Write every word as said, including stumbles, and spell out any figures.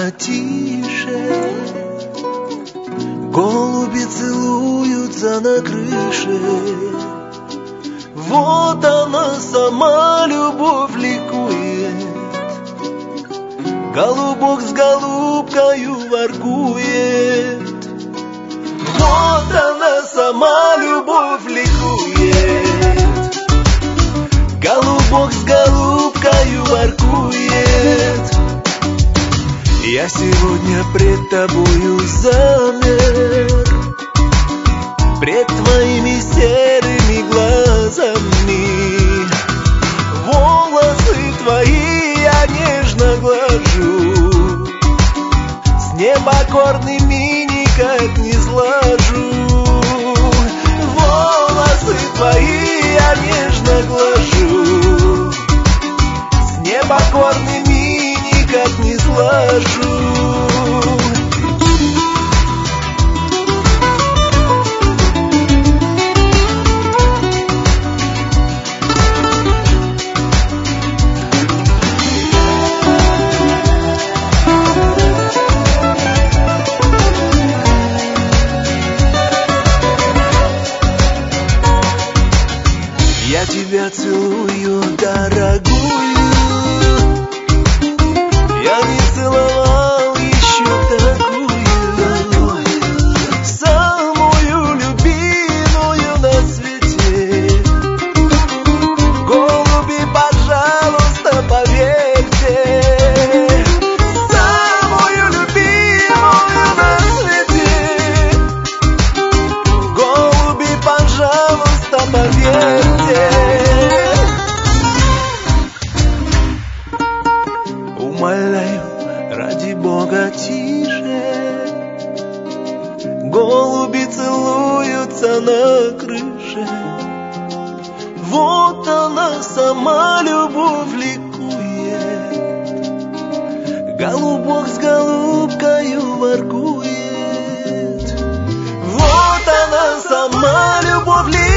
Бога тише. Голуби целуются на крыше. Вот она сама, любовь ликует. Голубок с голубкою воркует. Вот она сама, любовь ликует. Голубок с голубкою воркует. Я сегодня пред тобою замер, пред твоими серыми глазами. Волосы твои я нежно глажу, с непокорными никак не слажу. Волосы твои я нежно глажу, с непокорными никак не слажу. Я тебя целую, дорогую. Я не целовал еще такую, самую любимую на свете. Голуби, пожалуйста, поверьте, самую любимую на свете. Голуби, пожалуйста, поверьте. Умоляю, ради Бога, тише. Голуби целуются на крыше. Вот она сама, любовь ликует. Голубок с голубкою воркует. Вот она сама, любовь ликует.